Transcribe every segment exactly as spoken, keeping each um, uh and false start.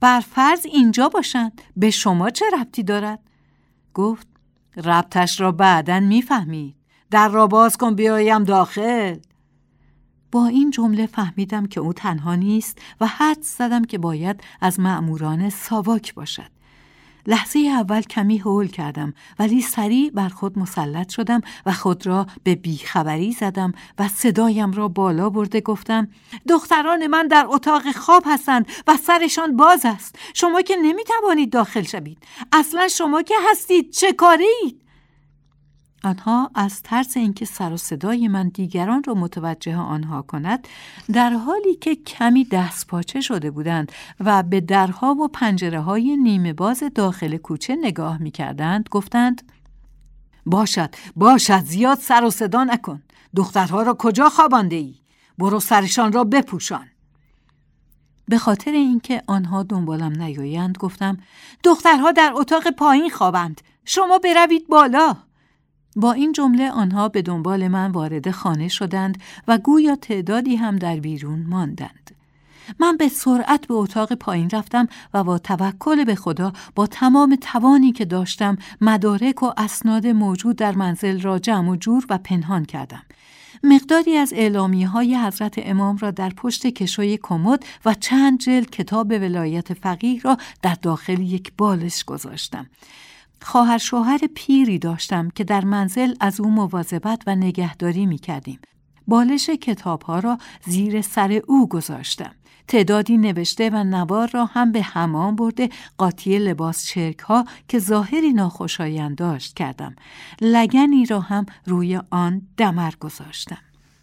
بر فرض اینجا باشند، به شما چه ربطی دارد؟ گفت ربطش را بعداً میفهمید. در را باز کن بیایم داخل. با این جمله فهمیدم که او تنها نیست و حدس زدم که باید از مأموران ساواک باشد. لحظه اول کمی هول کردم، ولی سریع بر خود مسلط شدم و خود را به بیخبری زدم و صدایم را بالا برده گفتم دختران من در اتاق خواب هستند و سرشان باز است. شما که نمیتوانید داخل شوید. اصلا شما که هستید چه کارید؟ آنها از ترس اینکه سر و صدای من دیگران را متوجه آنها کند، در حالی که کمی دست پاچه شده بودند و به درها و پنجره های نیمه باز داخل کوچه نگاه می کردند، گفتند باشد باشد زیاد سر و صدا نکن. دخترها را کجا خوابانده ای؟ برو سرشان را بپوشان. به خاطر اینکه آنها دنبالم نیایند گفتم دخترها در اتاق پایین خوابند. شما بروید بالا. با این جمله آنها به دنبال من وارد خانه شدند و گویا تعدادی هم در بیرون ماندند. من به سرعت به اتاق پایین رفتم و با توکل به خدا با تمام توانی که داشتم مدارک و اسناد موجود در منزل را جمع و جور و پنهان کردم. مقداری از اعلامیه‌های حضرت امام را در پشت کشوی کمد و چند جلد کتاب ولایت فقیه را در داخل یک بالش گذاشتم. خواهر شوهر پیری داشتم که در منزل از او مواظبت و نگهداری می کردیم. بالش کتاب‌ها را زیر سر او گذاشتم. تعدادی نوشته و نوار را هم به حمام برده قاطی لباس چرک‌ها که ظاهری ناخوشایند داشت کردم. لگنی را هم روی آن دمر گذاشتم.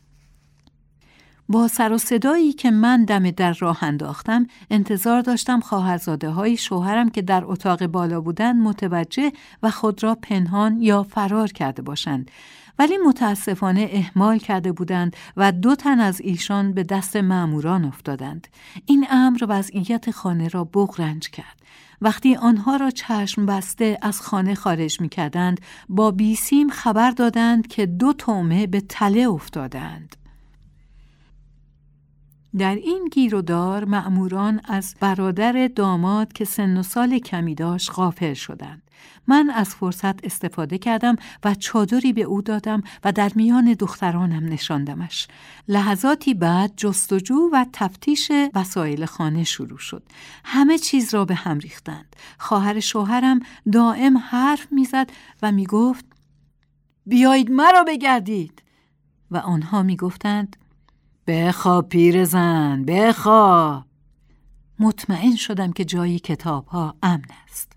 با سر و صدایی که من دم در راه انداختم انتظار داشتم خواهرزاده های شوهرم که در اتاق بالا بودند متوجه و خود را پنهان یا فرار کرده باشند، ولی متاسفانه اهمال کرده بودند و دو تن از ایشان به دست مأموران افتادند. این امر وضعیت خانه را بغرنج کرد. وقتی آنها را چشم بسته از خانه خارج می کردند با بیسیم خبر دادند که دو طعمه به تله افتادند. در این گیر و دار مأموران از برادر داماد که سن و سال کمی داشت غافل شدند. من از فرصت استفاده کردم و چادری به او دادم و در میان دخترانم نشاندمش. لحظاتی بعد جستجو و تفتیش وسایل خانه شروع شد. همه چیز را به هم ریختند. خواهر شوهرم دائم حرف میزد و میگفت بیایید مرا بگردید و آنها میگفتند بخواب پیرزن بخواب. مطمئن شدم که جای کتاب‌ها امن است.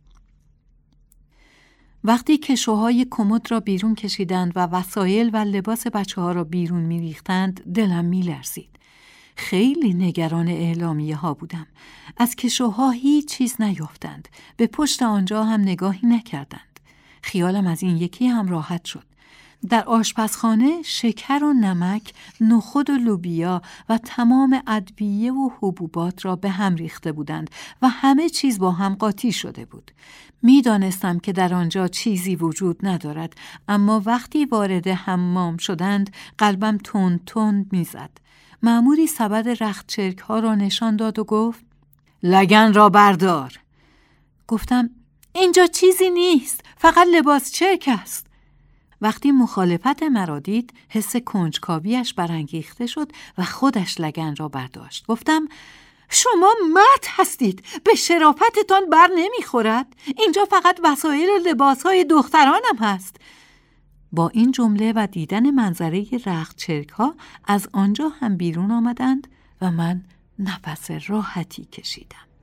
وقتی کشوهای کمد را بیرون کشیدند و وسایل و لباس بچه‌ها را بیرون می‌ریختند دلم می‌لرزید. خیلی نگران اعلامیه ها بودم. از کشوها هیچ چیز نیافتند. به پشت آنجا هم نگاهی نکردند. خیالم از این یکی هم راحت شد. در آشپزخانه شکر و نمک، نخود و لوبیا و تمام ادویه و حبوبات را به هم ریخته بودند و همه چیز با هم قاطی شده بود. می دانستم که در آنجا چیزی وجود ندارد، اما وقتی وارد حمام شدند قلبم تند تند می زد. مأموری سبد رخت چرک ها را نشان داد و گفت لگن را بردار. گفتم اینجا چیزی نیست، فقط لباس چرک است. وقتی مخالفت مرا دید حس کنجکاویش برانگیخته شد و خودش لگن را برداشت. گفتم شما مرد هستید، به شرافتتان بر نمیخورد؟ اینجا فقط وسایل و لباسهای دخترانم هست. با این جمله و دیدن منظره رخت چرک ها از آنجا هم بیرون آمدند و من نفس راحتی کشیدم.